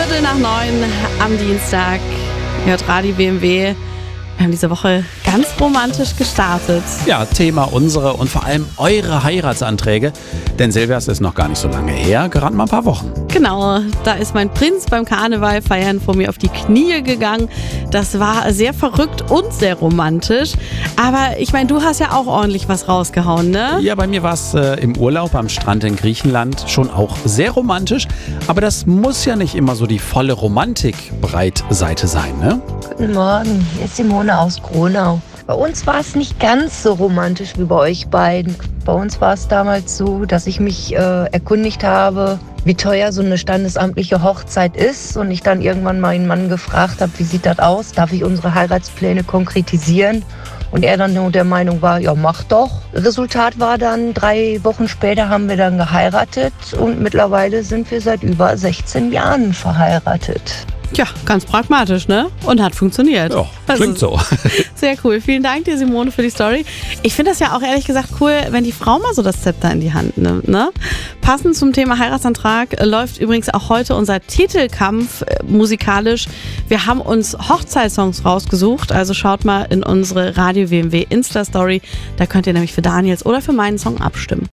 8:15 am Dienstag. Hört Radio BMW. Wir haben diese Woche ganz romantisch gestartet. Ja, Thema unsere und vor allem eure Heiratsanträge. Denn Silvers ist noch gar nicht so lange her, gerade mal ein paar Wochen. Genau, da ist mein Prinz beim Karneval feiern vor mir auf die Knie gegangen. Das war sehr verrückt und sehr romantisch. Aber ich meine, du hast ja auch ordentlich was rausgehauen, ne? Ja, bei mir war es im Urlaub am Strand in Griechenland schon auch sehr romantisch. Aber das muss ja nicht immer so die volle Romantik-Breitseite sein, ne? Guten Morgen, hier ist Simone aus Gronau. Bei uns war es nicht ganz so romantisch wie bei euch beiden. Bei uns war es damals so, dass ich mich erkundigt habe, wie teuer so eine standesamtliche Hochzeit ist. Und ich dann irgendwann meinen Mann gefragt habe, wie sieht das aus? Darf ich unsere Heiratspläne konkretisieren? Und er dann nur der Meinung war, ja mach doch. Resultat war dann, 3 Wochen später haben wir dann geheiratet. Und mittlerweile sind wir seit über 16 Jahren verheiratet. Tja, ganz pragmatisch, ne? Und hat funktioniert. Ja, klingt so. Sehr cool. Vielen Dank dir, Simone, für die Story. Ich finde das ja auch ehrlich gesagt cool, wenn die Frau mal so das Zepter in die Hand nimmt, ne? Passend zum Thema Heiratsantrag läuft übrigens auch heute unser Titelkampf musikalisch. Wir haben uns Hochzeitssongs rausgesucht, also schaut mal in unsere Radio BMW Insta-Story. Da könnt ihr nämlich für Daniels oder für meinen Song abstimmen.